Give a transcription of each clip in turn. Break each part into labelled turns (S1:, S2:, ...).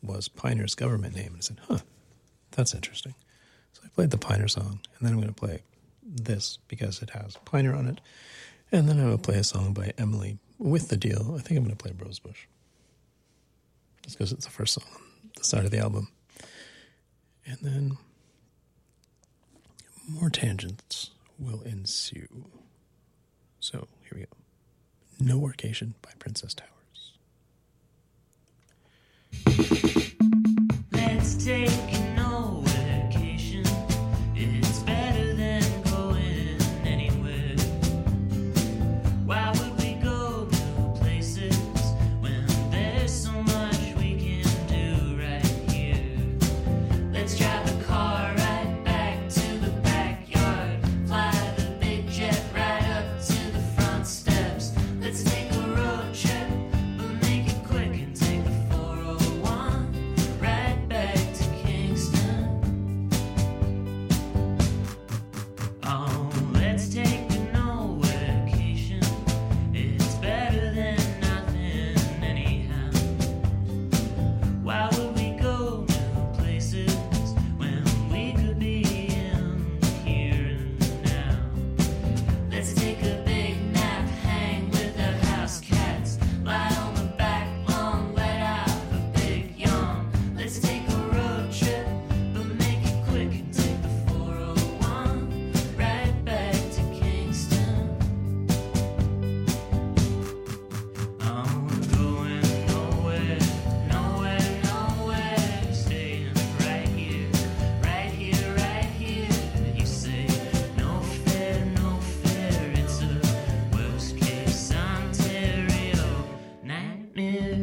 S1: was Piner's government name. And I said, huh, that's interesting. So I played the Piner song, and then I'm going to play this because it has Piner on it. And then I will play a song by Emily with the deal. I think I'm going to play Rosebush. Just because it's the first song on the side of the album. And then more tangents will ensue. So here we go. No Workation by Princess Towers.
S2: Let's take no vacation. It's better than going anywhere. Why would we go new places when there's so much we can do right here? Let's drive the car right back to the backyard. Fly the big jet right up to the front steps. Let's take a road trip, but make it quick and take the 401 right back to Kingston. Oh, let's take a no vacation. It's better than nothing anyhow. Why would we go new places when we could be in here and now? Let's take a big nap, hang with our house cats, lie on the back lawn, let out a big yawn. Let's take a road trip, but make it quick and take the 401 right back to Kingston. I'm going nowhere, nowhere, nowhere, staying right here, right here, right here. You say no fair, it's a worst case Ontario nightmare.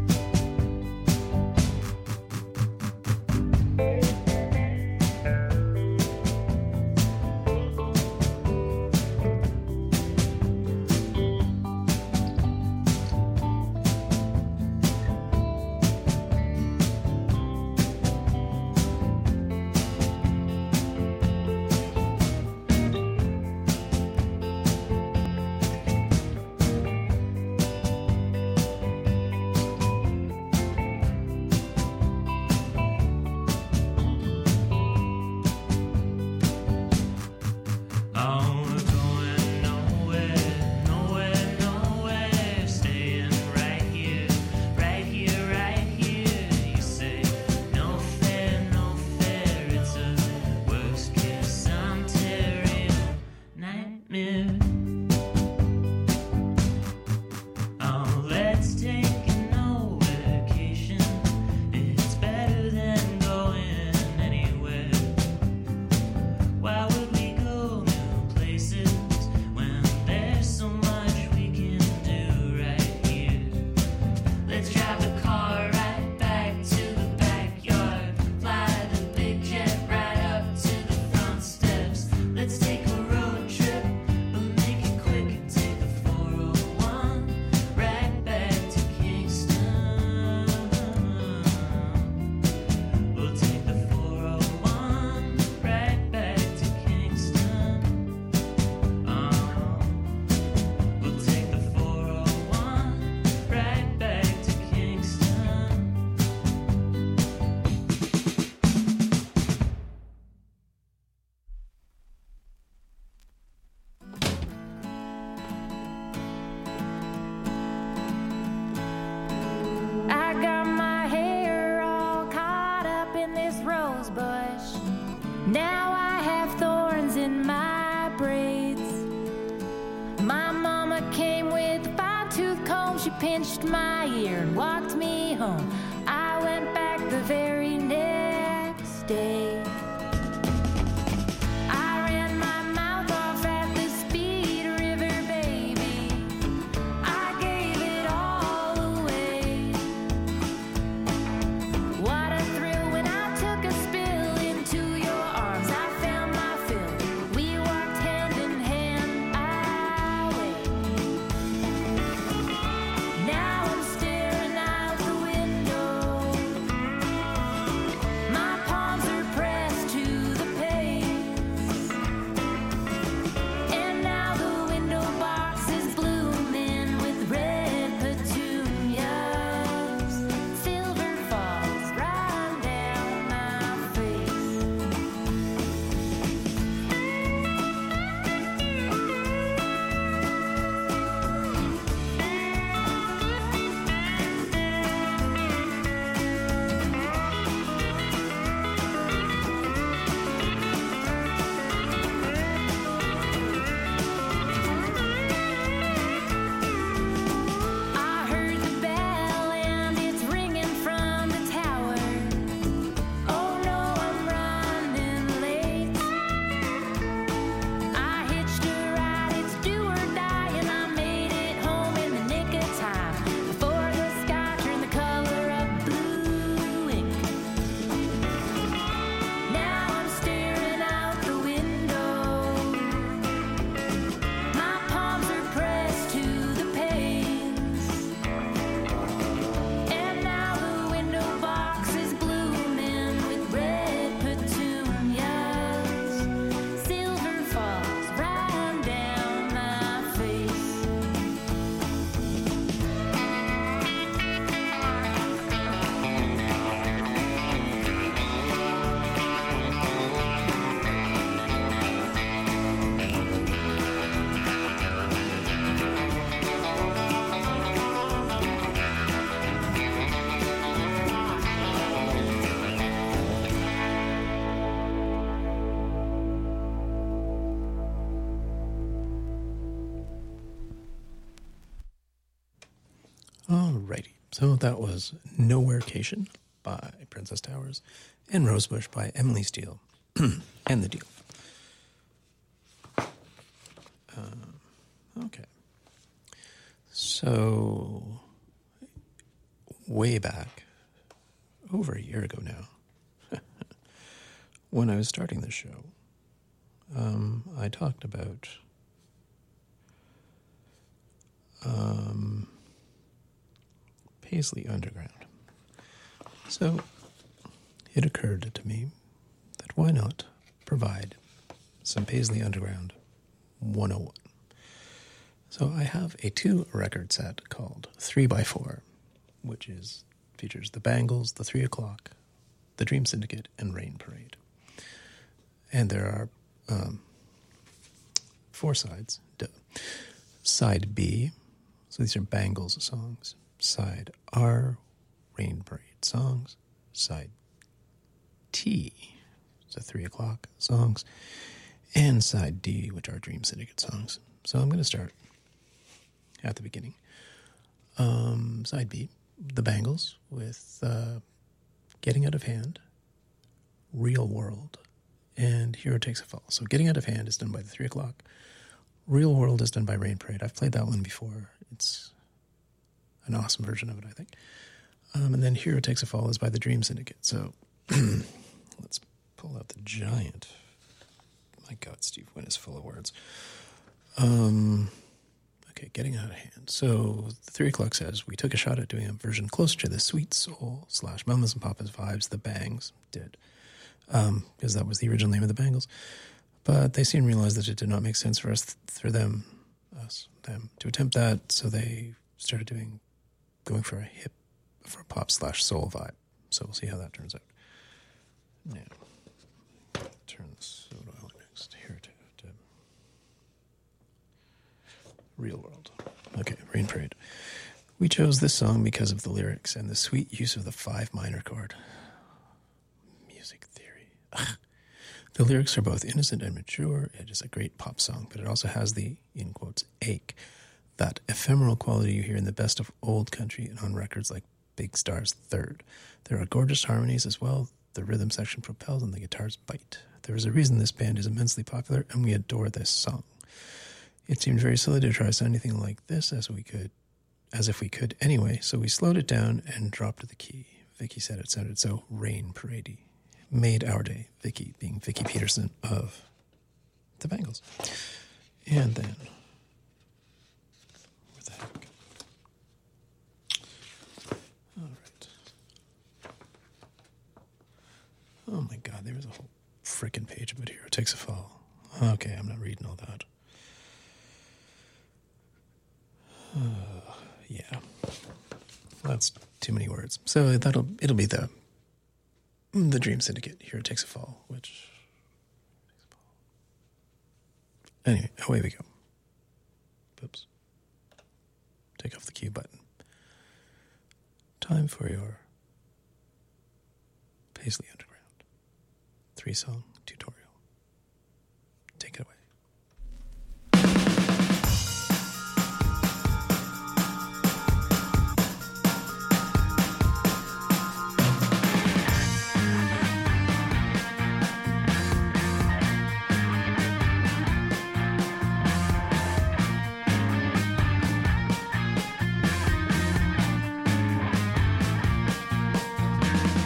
S2: Oh, we're going nowhere, nowhere, nowhere, staying right here, right here, right here. You say no fair, it's a worst case Ontario nightmare. Oh, let's take a no vacation. It's better than going anywhere. Why would we go new places when there's so much we can do right here? Let's drive the car right back to the backyard. Fly the big jet right up to the front steps. Let's take a road trip, but make it quick and take the 401 right back to Kingston. We'll take the 401 right back to Kingston. We'll take the 401 right back to Kingston.
S3: I got my hair all caught up in this rose bush. Now I have thorns in my braids. My mama came with a fine-tooth comb. She pinched my ear and walked me home. I went back the very next day. I ran my mouth off at the Speed River, baby. I gave it all away. What a thrill when I took a spill into your arms. I found my fill. We walked hand in hand away. Now I'm staring out the window
S1: Righty. So that was Nowherecation by Princess Towers and Rosebush by Emily Steele and The Deal. Okay. So, way back, over a year ago now, when I was starting the show, I talked about Paisley Underground. So it occurred to me that why not provide some Paisley Underground 101. So I have a 2-record set called 3x4, which features the Bangles, the 3 O'Clock, the Dream Syndicate, and Rain Parade. And there are 4 sides. Side B, so these are Bangles songs. Side R, Rain Parade songs. Side T, so 3 O'Clock songs. And side D, which are Dream Syndicate songs. So I'm going to start at the beginning. Side B, the Bangles with Getting Out of Hand, Real World, and Hero Takes a Fall. So Getting Out of Hand is done by the 3 O'Clock. Real World is done by Rain Parade. I've played that one before. It's an awesome version of it, I think. And then Hero Takes a Fall is by the Dream Syndicate. So let's pull out the giant. My God, Steve Wynn is full of words. Okay, Getting Out of Hand. So the 3 O'Clock says, we took a shot at doing a version closer to the Sweet Soul / Mamas and Papas vibes the Bangs did. Because that was the original name of the Bangles. But they soon realized that it did not make sense for them to attempt that, so they started going for a pop / soul vibe. So we'll see how that turns out. Now, turn this. What do I want next? Here to Real World. Okay, Rain Parade. We chose this song because of the lyrics and the sweet use of the 5 minor chord. Music theory. Ugh. The lyrics are both innocent and mature. It is a great pop song, but it also has the, in quotes, ache, that ephemeral quality you hear in the best of old country and on records like Big Star's Third. There are gorgeous harmonies as well. The rhythm section propels and the guitars bite. There is a reason this band is immensely popular, and we adore this song. It seemed very silly to try anything like this as if we could anyway, so we slowed it down and dropped the key. Vicky said it sounded so Rain Parade-y. Made our day. Vicky being Vicky Peterson of the Bangles. And then, where the heck? All right. Oh my God, there was a whole frickin' page about Hero Takes a Fall. Okay, I'm not reading all that. Yeah, that's too many words. So it'll be the Dream Syndicate. Hero Takes a Fall, which anyway, away we go. Oops. Take off the cue button. Time for your Paisley Underground 3-song tutorial. Take it away.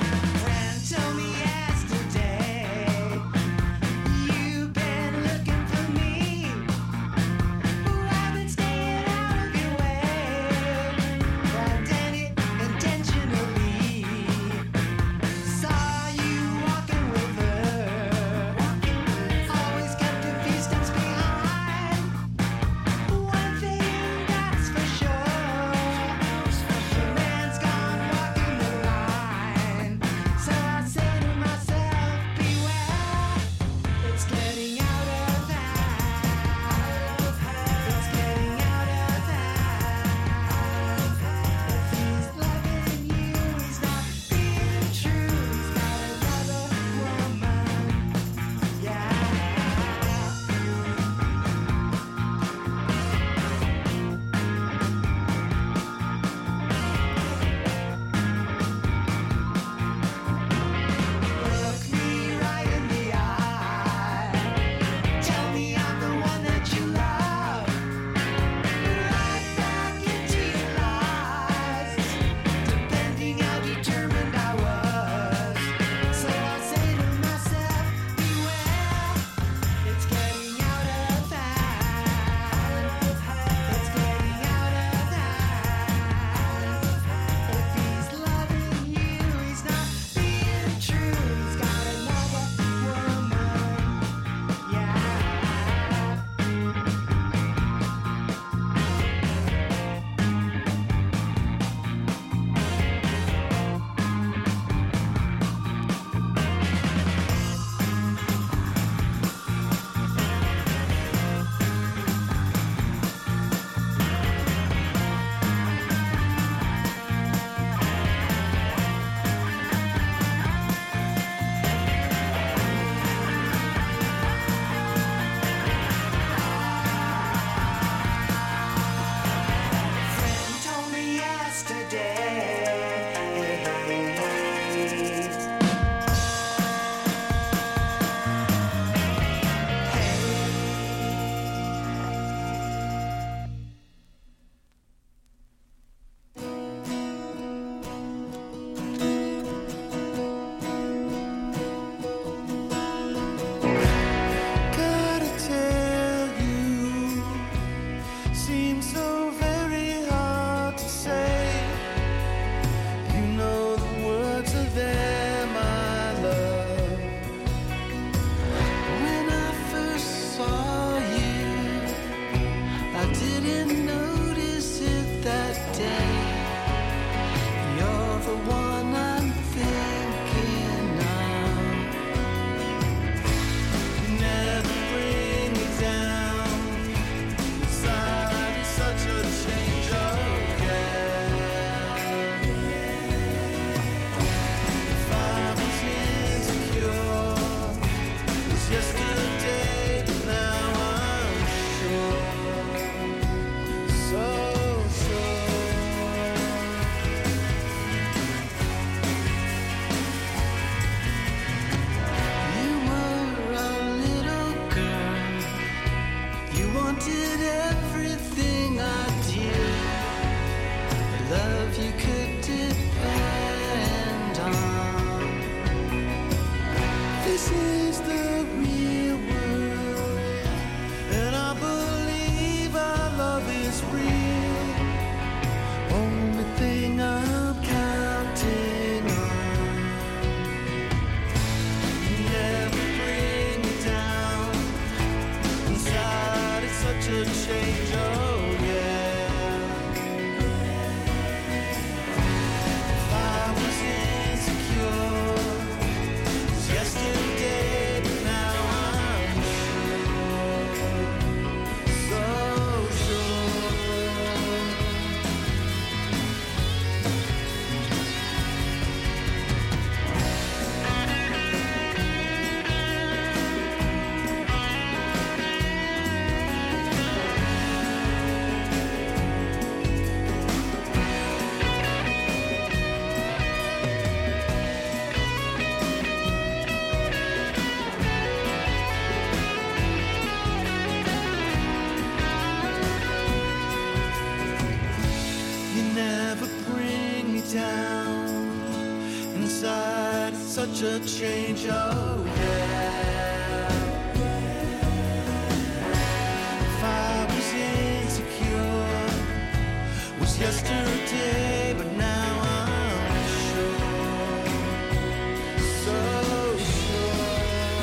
S4: Told me yesterday you've been looking for such a change, oh yeah. If I was insecure, was yesterday, but now I'm sure, so sure.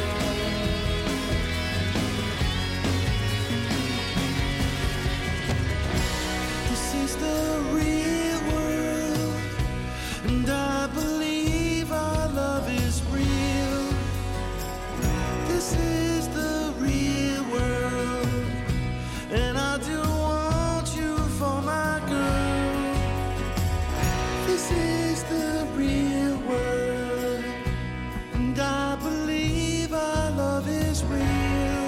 S4: This is the real world, and I believe our love is real. This is the real world, and I do want you for my girl. This is the real world, and I believe our love is real.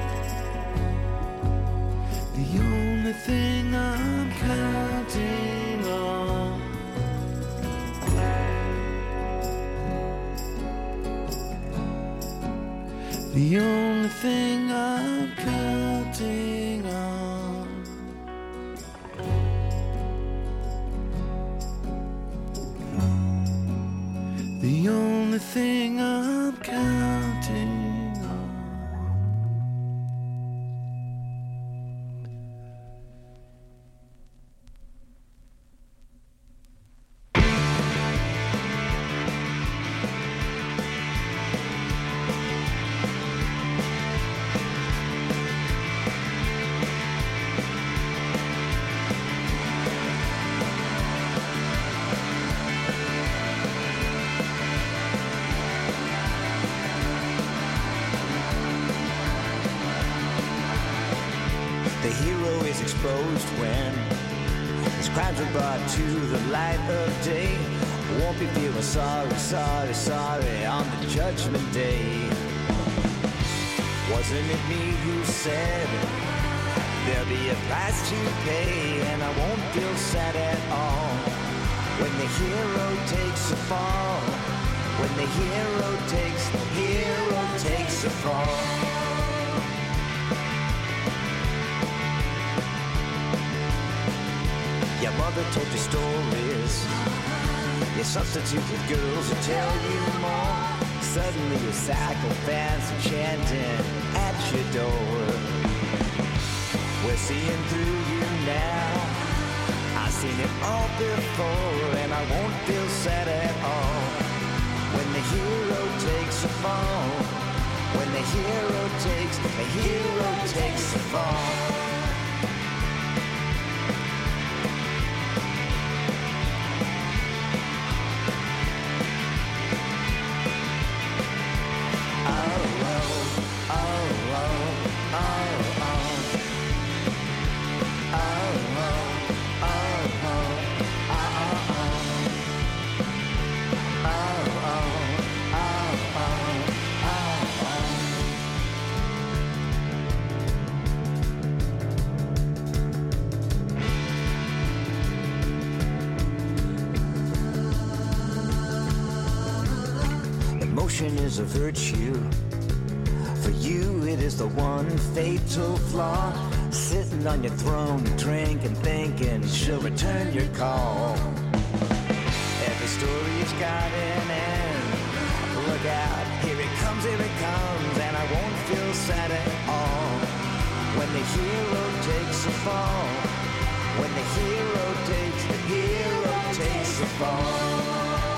S4: The only thing I'm counting on, the only thing I'm counting on, the only thing I'm counting on.
S5: The hero is exposed when his crimes are brought to the light of day. Won't be feeling sorry, sorry, sorry on the judgment day. Wasn't it me who said there'll be a price to pay, and I won't feel sad at all when the hero takes a fall, when the hero takes a fall. Your mother told you stories, you substitute with girls who tell you more. Suddenly your psychopaths are chanting at your door. We're seeing through you now, I've seen it all before, and I won't feel sad at all when the hero takes a fall, when the hero takes a fall. Emotion is a virtue. For you, it is the one fatal flaw. Sitting on your throne, drinking, thinking she'll return your call. Every story's got an end. Look out, here it comes, and I won't feel sad at all when the hero takes a fall. When the hero takes a fall.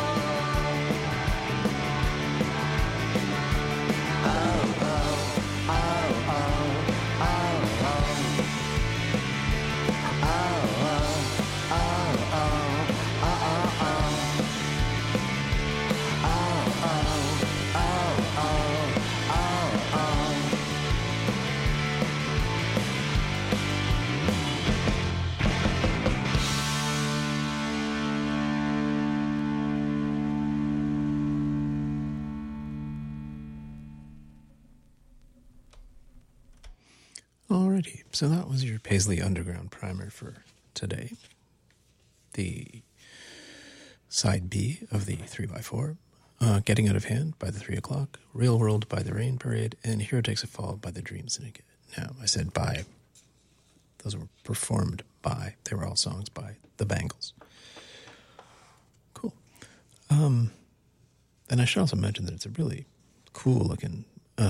S1: Alrighty, so that was your Paisley Underground primer for today. The side B of the 3x4, Getting Out of Hand by the 3 O'Clock, Real World by the Rain Parade, and Hero Takes a Fall by the Dream Syndicate. Now, I said by. Those were performed by. They were all songs by the Bangles. Cool. And And I should also mention that it's a really cool looking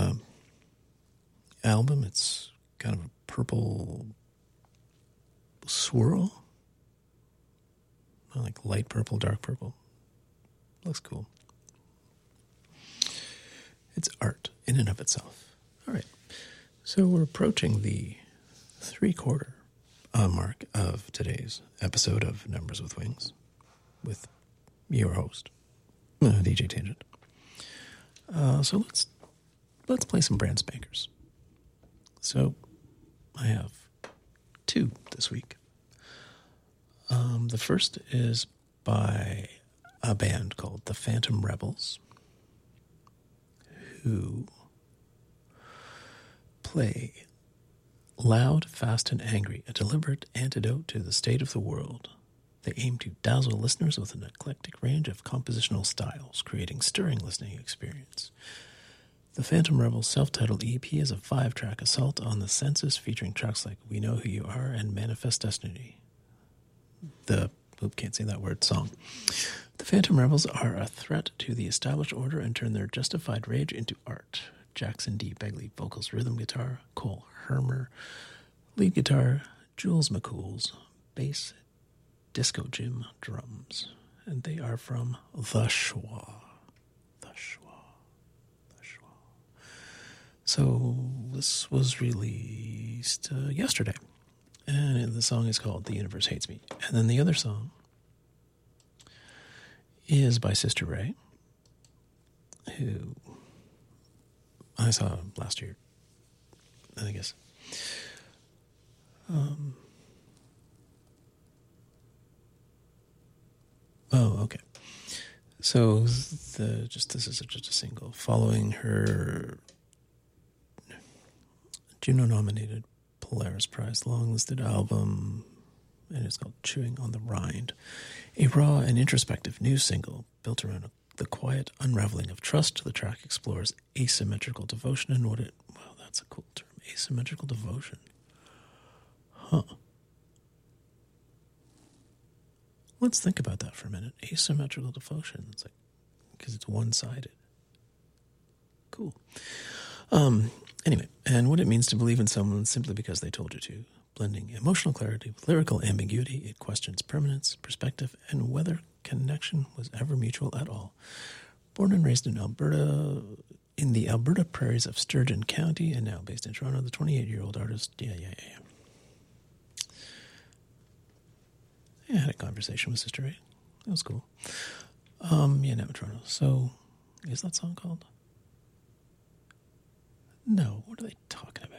S1: album. It's kind of a purple swirl. Like light purple, dark purple. Looks cool. It's art in and of itself. All right. So we're approaching the 3/4 mark of today's episode of Numbers with Wings with your host, DJ Tangent. So let's play some brand spankers. So I have 2 this week. The first is by a band called the Phantom Rebels, who play loud, fast, and angry, a deliberate antidote to the state of the world. They aim to dazzle listeners with an eclectic range of compositional styles, creating stirring listening experience. The Phantom Rebels' self-titled EP is a 5-track assault on the senses, featuring tracks like We Know Who You Are and Manifest Destiny. Can't say that word, song. The Phantom Rebels are a threat to the established order and turn their justified rage into art. Jackson D. Begley, vocals, rhythm guitar. Cole Hermer, lead guitar. Jules McCools, bass. Disco Jim, drums. And they are from The Schwa. So this was released yesterday. And the song is called The Universe Hates Me. And then the other song is by Sister Ray, who I saw last year, I guess. Okay. So this is just a single following her Juno-nominated Polaris Prize long-listed album, and it's called Chewing on the Rind. A raw and introspective new single built around the quiet unraveling of trust. The track explores asymmetrical devotion and wow, that's a cool term, asymmetrical devotion. Huh. Let's think about that for a minute. Asymmetrical devotion. It's like, because it's one-sided. Cool. Anyway, and what it means to believe in someone simply because they told you to. Blending emotional clarity with lyrical ambiguity, it questions permanence, perspective, and whether connection was ever mutual at all. Born and raised in Alberta, in the Alberta prairies of Sturgeon County, and now based in Toronto, the 28-year-old artist, Yeah, I had a conversation with Sister Ray. That was cool. Now in Toronto. So, is that song called? No, what are they talking about?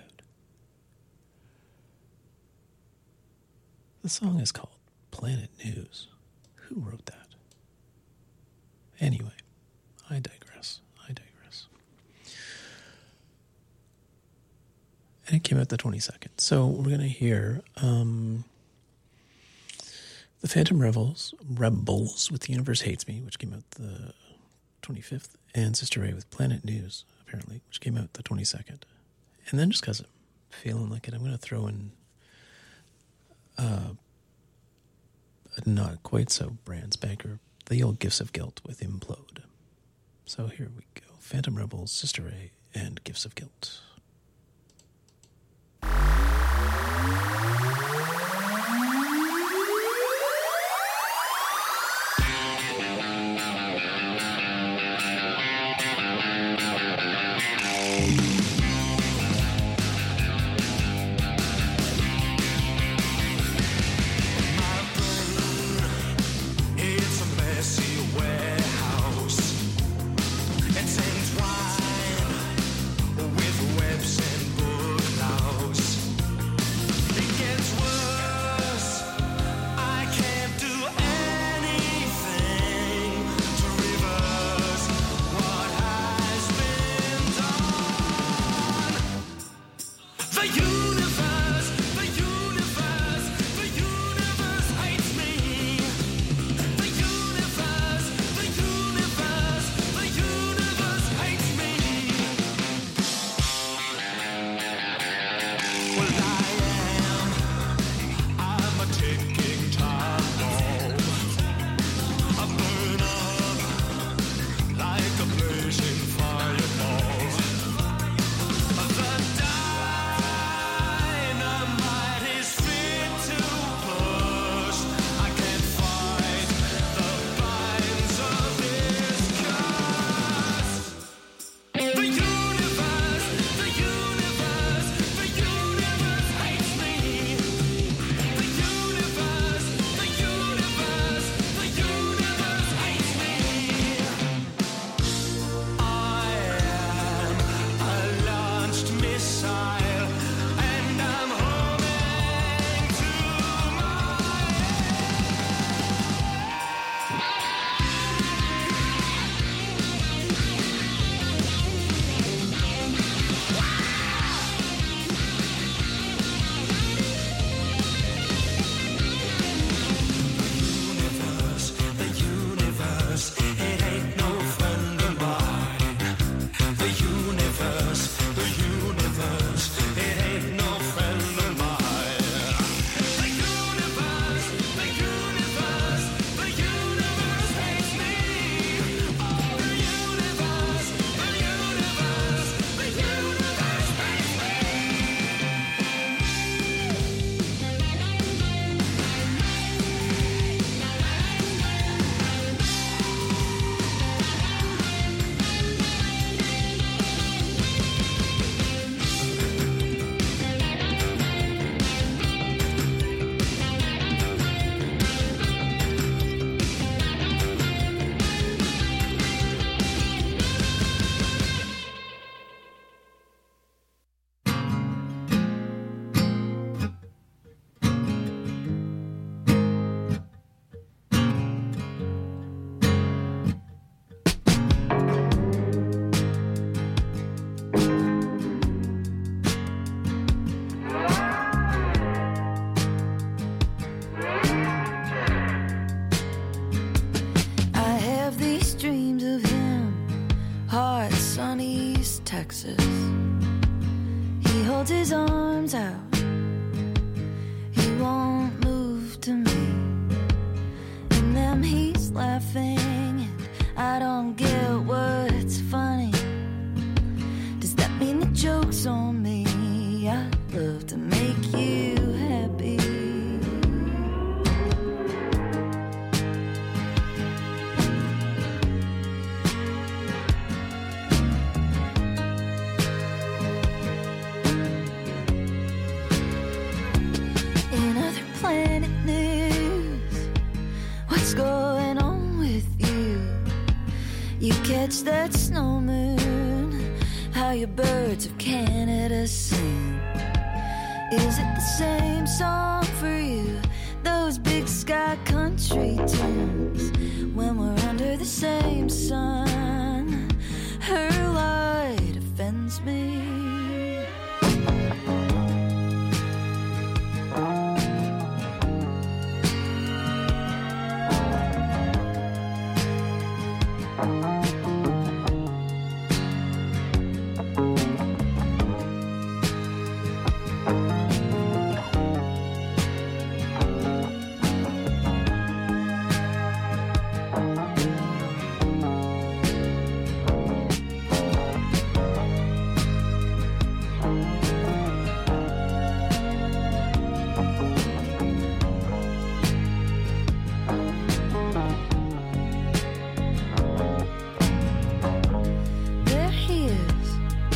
S1: The song is called Planet News. Who wrote that? Anyway, I digress. And it came out the 22nd. So we're going to hear the Phantom Rebels with The Universe Hates Me, which came out the 25th, and Sister Ray with Planet News, apparently, which came out the 22nd. And then just because I'm feeling like it, I'm going to throw in a not quite so brand spanker, The Old Gifts of Guilt with Implode. So here we go. Phantom Rebels, Sister Ray, and Gifts of Guilt.
S6: With sunny East Texas. He holds his arms out. He won't move to me. In them he's laughing, and I don't get what's funny. Does that mean the joke's on me? I love to make you happy. In other planet news, what's going on with you? You catch that snow moon, how your birds of Canada sing. Is it the same song for you? Those big sky country tunes. When we're under the same sun, her light offends me. There he is.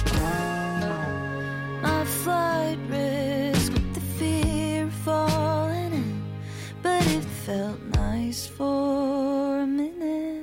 S6: My flight risk with the fear of falling in, but it felt nice for a minute.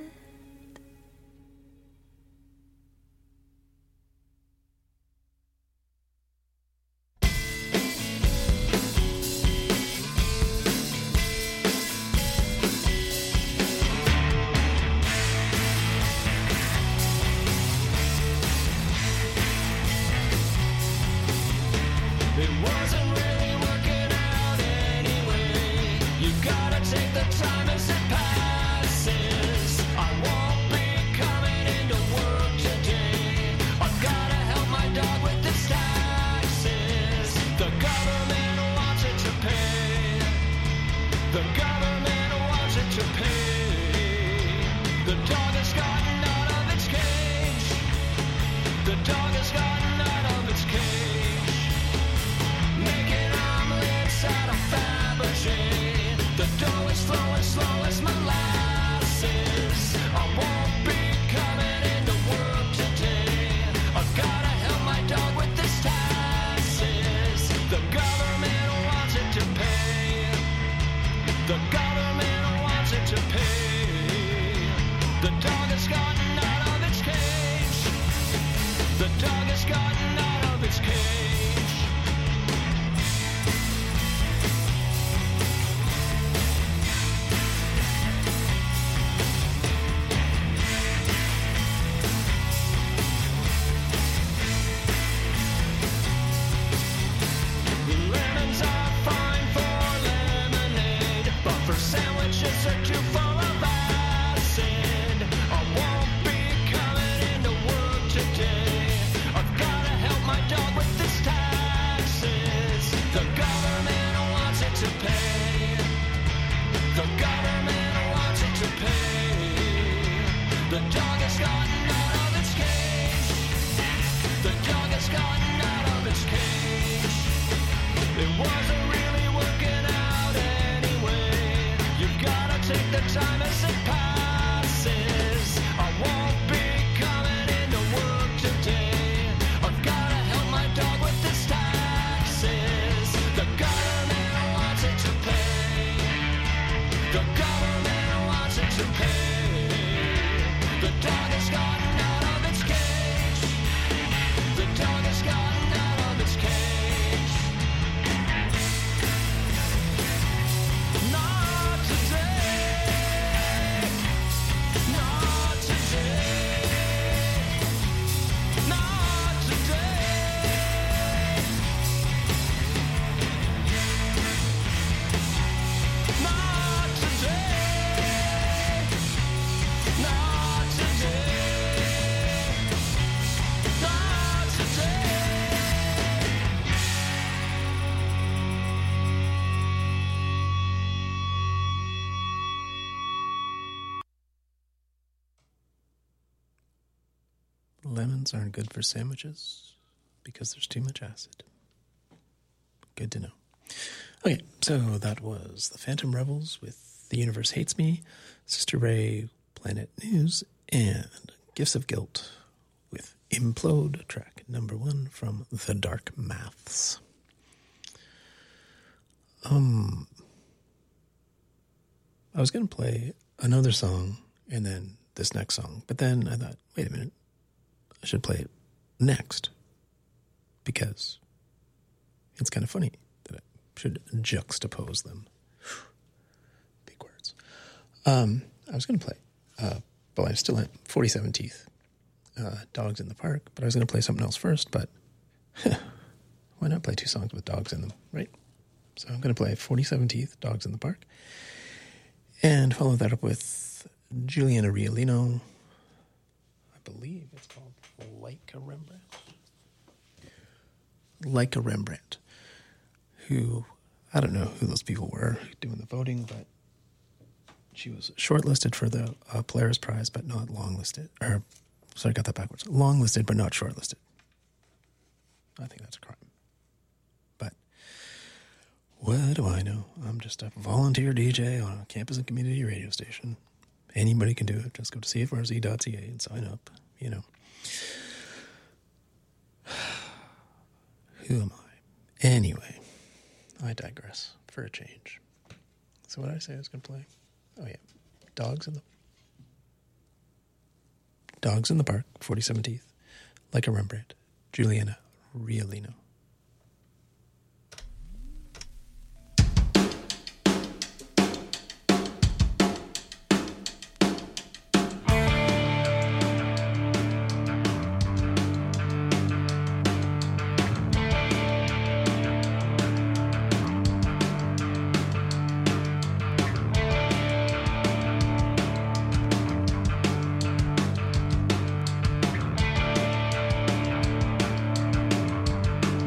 S7: It wasn't really working out anyway. You gotta take the time as it passes. I won't be coming into work today. I've gotta help my dog with his taxes. The government wants it to pay. The government wants it to pay. The dog has gotten out of its cage. The dog has gotten out of its cage. Making omelets out of Fabergé. The dough is flowing slow as molasses. I won't be coming into work today. I've gotta help my dog with his taxes. The government wants it to pay. The government wants it to pay. The dog has gotten out of its cage. The dog has gotten out of its cage. Lemons are fine for lemonade, but for sandwiches they're too full of acid. I won't be coming into work today. I've gotta
S1: lemons aren't good for sandwiches because there's too much acid. Good to know. Okay, so that was the Phantom Rebels with The Universe Hates Me, Sister Ray, Planet News, and Gifts of Guilt with Implode, track number 1 from The Dark Maths. I was going to play another song and then this next song, but then I thought, wait a minute, I should play it next because it's kind of funny that I should juxtapose them. Big words. I was going to play, but I still have 47 Teeth, Dogs in the Park, but I was going to play something else first, but why not play 2 songs with dogs in them, right? So I'm going to play 47 Teeth, Dogs in the Park, and follow that up with Juliana Riolino. I believe it's called Like a Rembrandt. Like a Rembrandt, who, I don't know who those people were doing the voting, but she was shortlisted for the Polaris Prize, but not longlisted. Or, sorry, I got that backwards. Longlisted, but not shortlisted. I think that's a crime. But what do I know? I'm just a volunteer DJ on a campus and community radio station. Anybody can do it. Just go to cfrz.ca and sign up, you know. Who am I? Anyway, I digress for a change. So what did I say I was going to play? Oh, yeah. Dogs in the Park, 47 Teeth, Like a Rembrandt, Juliana Riolino.
S3: Like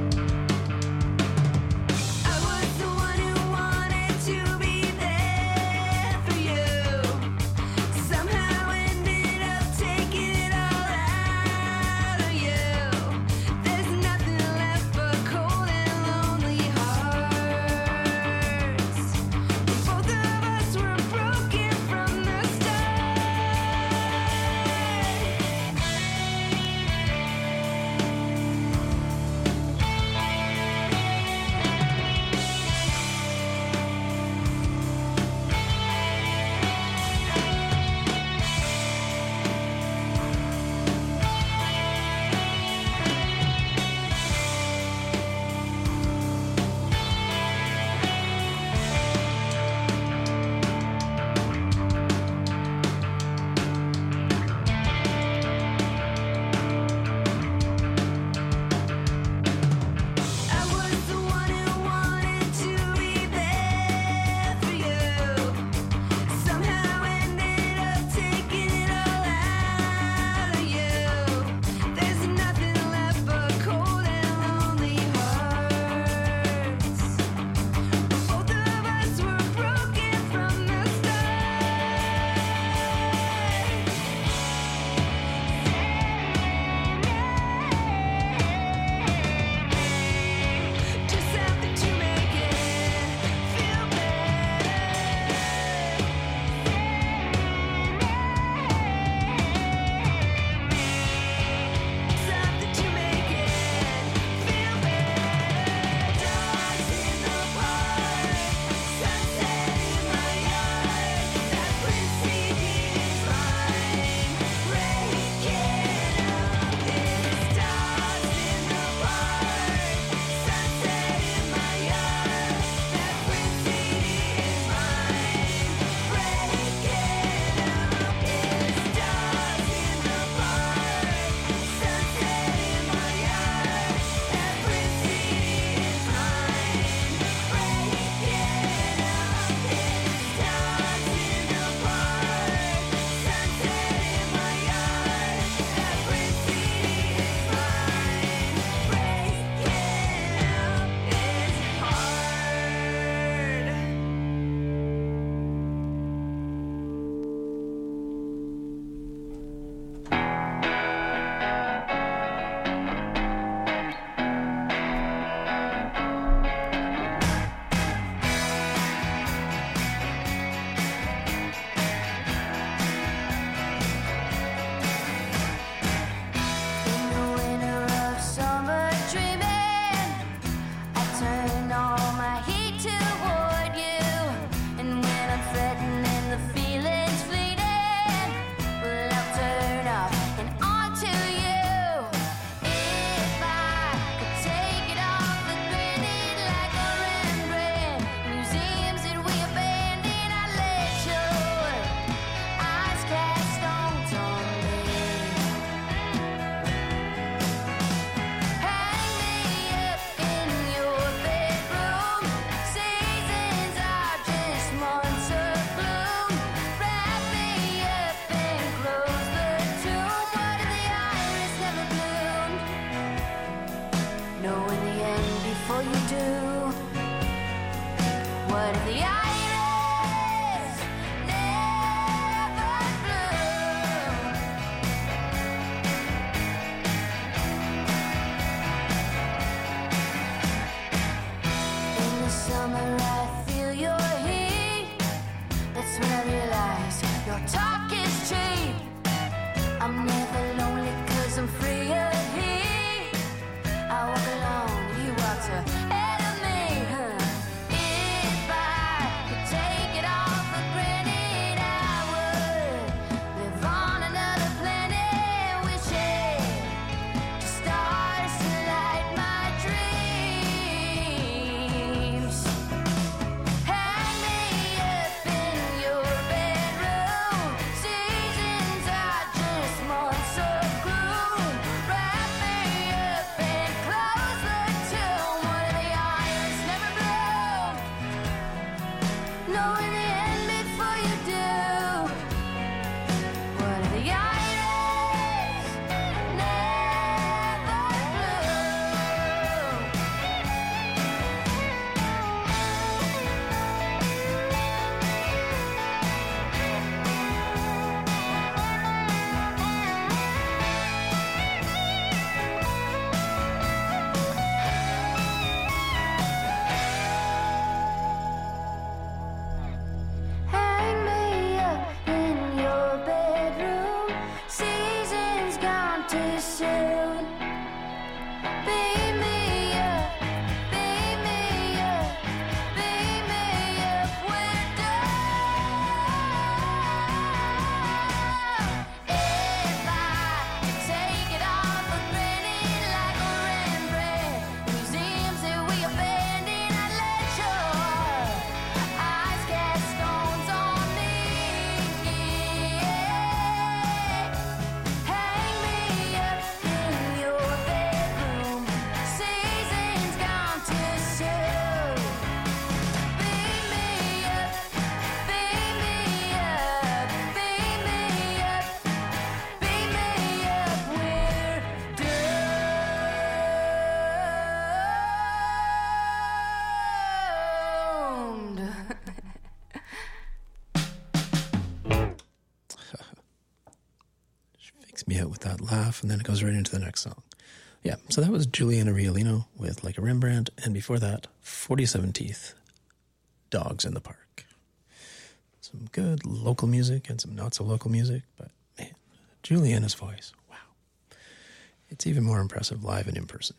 S1: me out with that laugh, and then it goes right into the next song. Yeah, so that was Juliana Riolino with Like a Rembrandt, and before that, 47 Teeth, Dogs in the Park. Some good local music and some not so local music, but man, Juliana's voice, wow. It's even more impressive live and in person.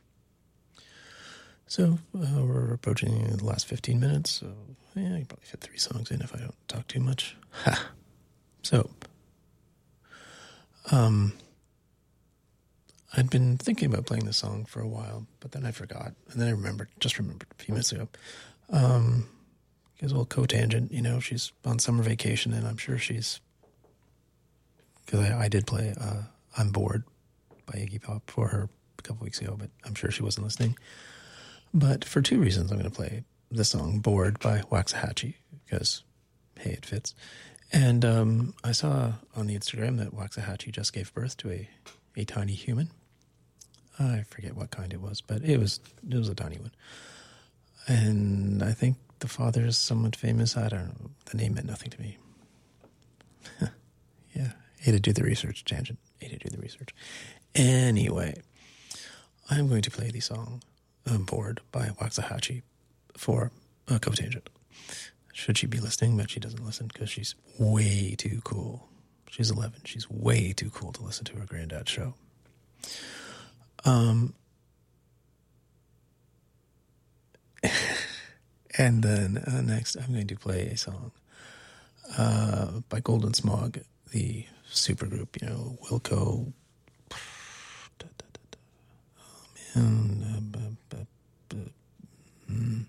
S1: So we're approaching the last 15 minutes, so yeah, I can probably fit 3 songs in if I don't talk too much. Ha! So, I'd been thinking about playing this song for a while, but then I forgot. And then I just remembered a few minutes ago. Because old Cotangent, you know, she's on summer vacation, and I'm sure she's... Because I did play I'm Bored by Iggy Pop for her a couple weeks ago, but I'm sure she wasn't listening. But for 2 reasons, I'm going to play the song Bored by Waxahachie, because, hey, it fits. And I saw on the Instagram that Waxahachie just gave birth to a tiny human. I forget what kind it was, but it was a tiny one. And I think the father is somewhat famous. I don't know. The name meant nothing to me. Yeah, I had to do the research, tangent. Anyway, I'm going to play the song I'm Bored by Waxahachie for Cotangent. Should she be listening, but she doesn't listen because she's way too cool. She's 11. She's way too cool to listen to her granddad's show. And then next I'm going to play a song by Golden Smog, the supergroup, you know, Wilco. Oh, man.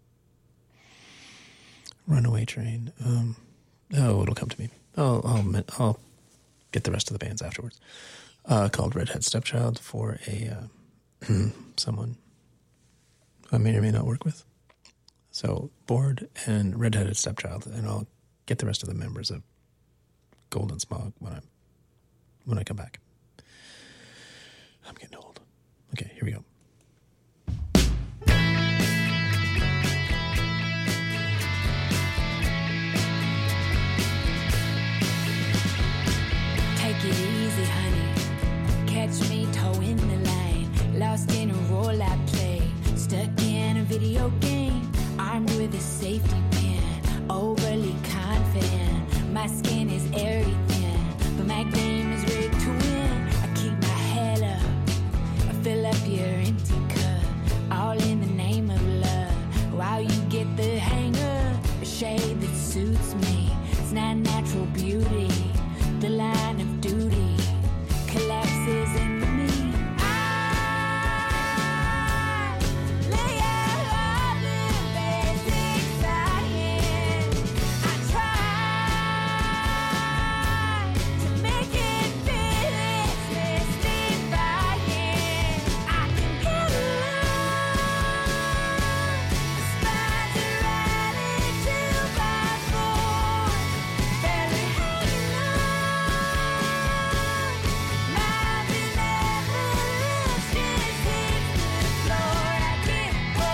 S1: Runaway Train. It'll come to me. I'll get the rest of the bands afterwards. Called Redhead Stepchild for a someone I may or may not work with. So Bored and Redheaded Stepchild, and I'll get the rest of the members of Golden Smog when I come back. I'm getting old. Okay, here we go.
S3: Take it easy, honey. Catch me toeing the line. Lost in a role I play. Stuck in a video game. Armed with a safety pin. Overly confident. My skin is airy thin. But my game is rigged to win. I keep my head up. I fill up your empty cup. All in the name of love. While you get the hang of a shade that suits me. It's not natural beauty. The line of duty collapses into me. I lay out all the basic science. I try to make it fit. It's mystifying. I can get along. Spider rally 2x4. Barely hanging on. My benevolence just hits the floor. I get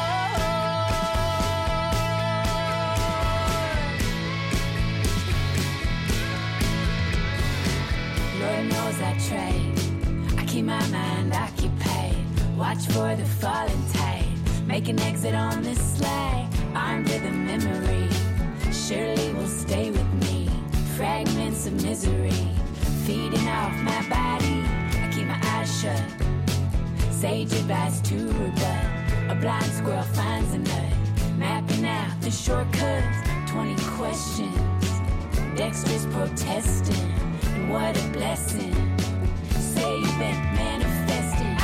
S3: bored. Lord knows I trade. I keep my mind occupied. Watch for the falling tide. Make an exit on this slide. Armed with a memory. Surely will stay with me. Fragments of misery. Feeding off my body. I keep my eyes shut. Sage advice to rebut. A blind squirrel finds a nut. Mapping out the shortcuts. 20 questions. Dexter's protesting. And what a blessing. Say you've been manifesting.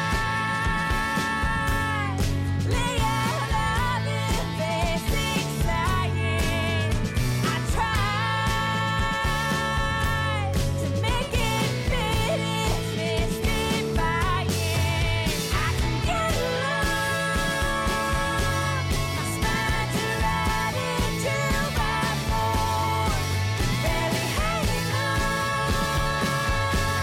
S3: I lay out all the basic science. I try to make it fit. It's mystifying. I can get along. My spine's a riding 2x4. Barely hanging on.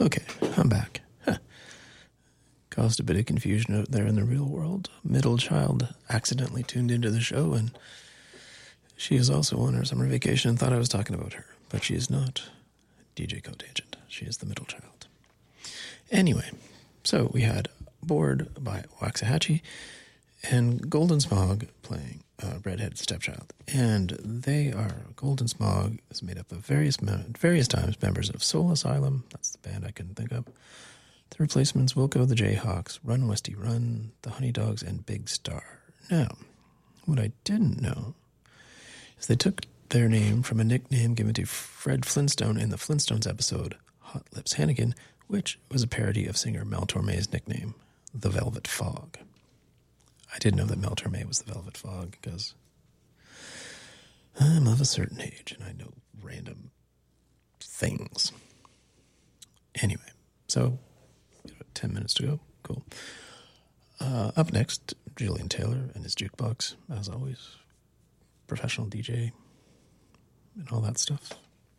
S1: Okay, I'm back. Huh. Caused a bit of confusion out there in the real world. Middle child accidentally tuned into the show, and she is also on her summer vacation and thought I was talking about her. But she is not DJ Cotagent. She is the middle child. Anyway, so we had Bored by Waxahachie and Golden Smog playing Redheaded Stepchild. And they are, Golden Smog is made up of various times members of Soul Asylum. That's the band I couldn't think of. The Replacements, Wilco, the Jayhawks, Run Westy Run, the Honey Dogs, and Big Star. Now, what I didn't know is they took their name from a nickname given to Fred Flintstone in the Flintstones episode Hot Lips Hannigan, which was a parody of singer Mel Torme's nickname, The Velvet Fog. I didn't know that Mel Torme was the Velvet Fog because I'm of a certain age and I know random things. Anyway, so 10 minutes to go. Cool. Up next, Julian Taylor and his jukebox, as always. Professional DJ and all that stuff.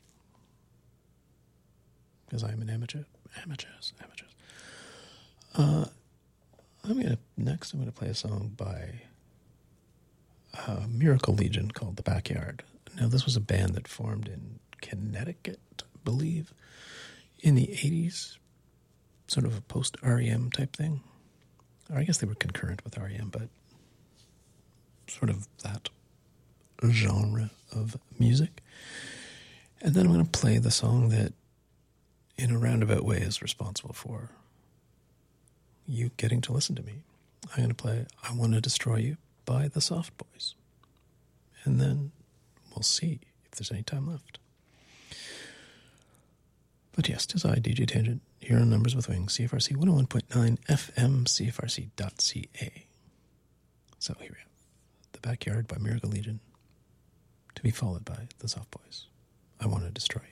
S1: Because I'm an amateur. Amateurs. I'm going to play a song by Miracle Legion called The Backyard. Now, this was a band that formed in Connecticut, I believe, in the 80s. Sort of a post-REM type thing. Or I guess they were concurrent with REM, but sort of that genre of music. And then I'm going to play the song that, in a roundabout way, is responsible for you getting to listen to me. I'm going to play I Want to Destroy You by the Soft Boys. And then we'll see if there's any time left. But yes, 'tis I, DJ Tangent, here on Numbers with Wings, CFRC 101.9 FM, CFRC.ca. So here we have The Backyard by Miracle Legion, to be followed by the Soft Boys. I Want to Destroy You.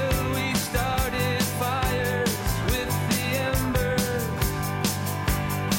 S7: Still we started fires with the embers.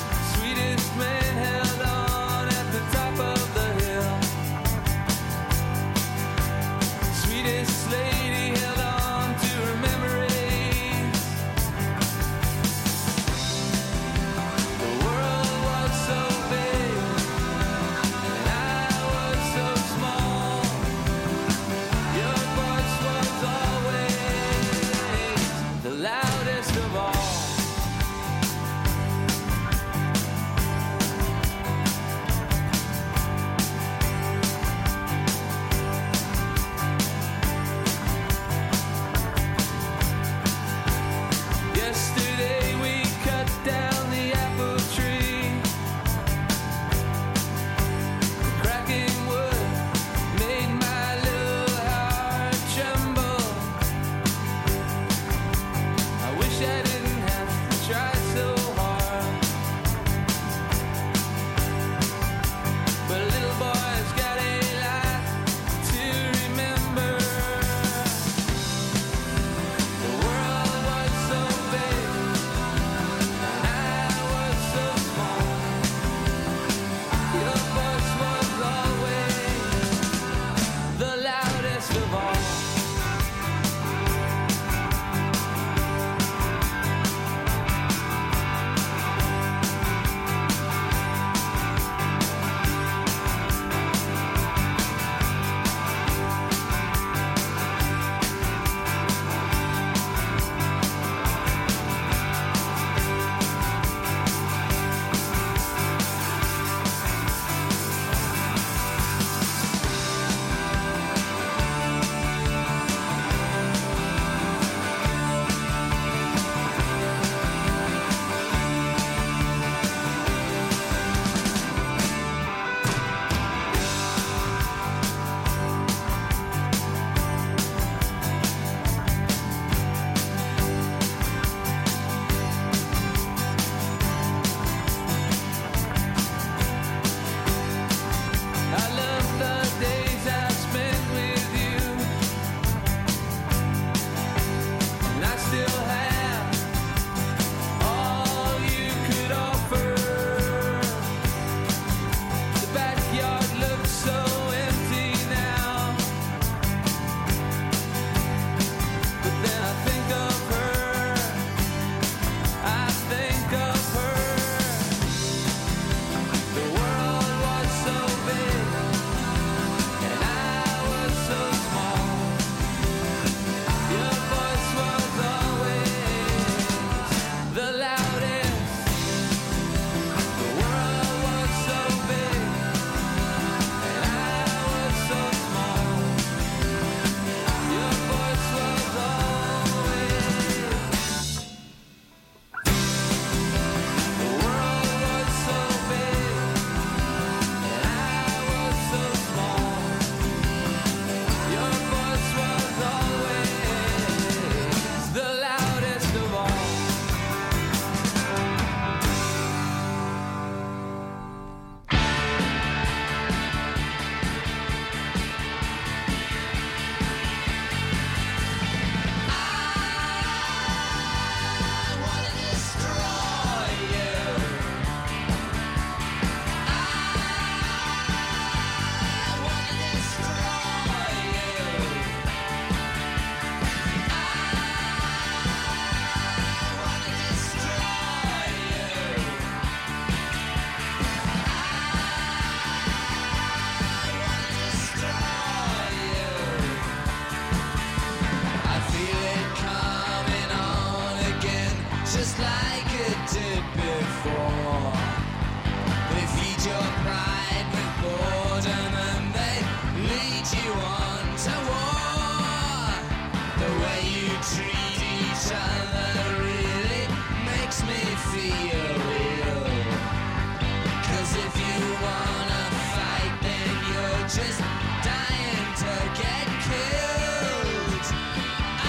S4: just like it did before. They feed your pride with boredom and they lead you on to war. The way you treat each other really makes me feel ill. 'Cause if you wanna fight, then you're just dying to get killed. I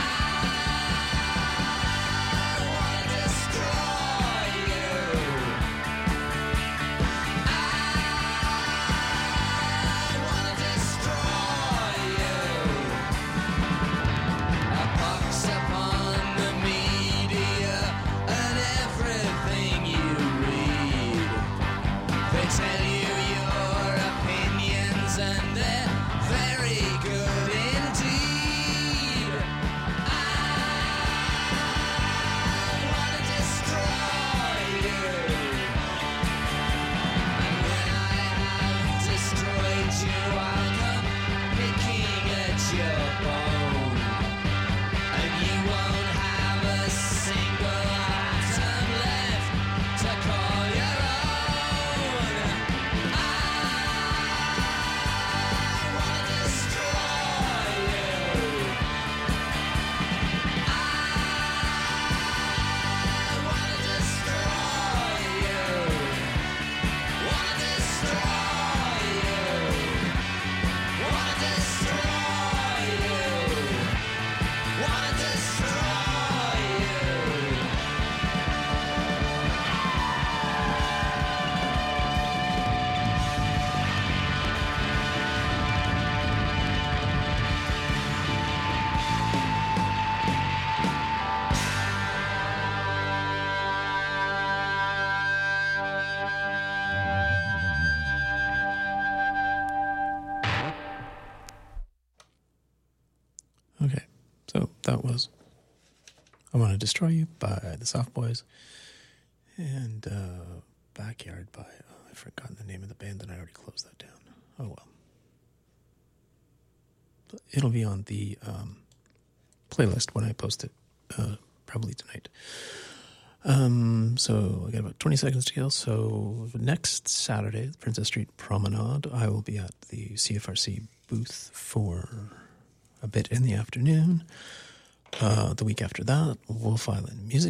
S4: wanna destroy you. I wanna destroy you. A pox upon the media and everything you read. They tell you your opinions and they're very good indeed. I wanna destroy you. And when I have destroyed you, I'll come picking at your bone. And you won't have a single atom left to call your own. I wanna destroy you. I wanna destroy you. Wanna destroy you. Wanna destroy you. Wanna destroy you.
S1: Okay, so that was I Want to Destroy You by the Soft Boys and Backyard by, I've forgotten the name of the band and I already closed that down. Oh well. But it'll be on the playlist when I post it, probably tonight. So I got about 20 seconds to kill. So next Saturday, Princess Street Promenade, I will be at the CFRC booth for a bit in the afternoon. The week after that, Wolf Island Music